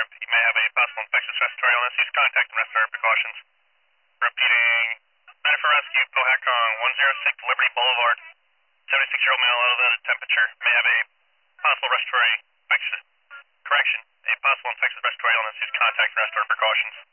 observed. He may have a possible infectious respiratory illness. Use contact and respiratory precautions. Repeating. Center for rescue, Cohacong, 106 Liberty Boulevard. 76-year-old male, elevated temperature. May have a possible respiratory infection. Correction. A possible infectious respiratory illness. Use contact and respiratory precautions.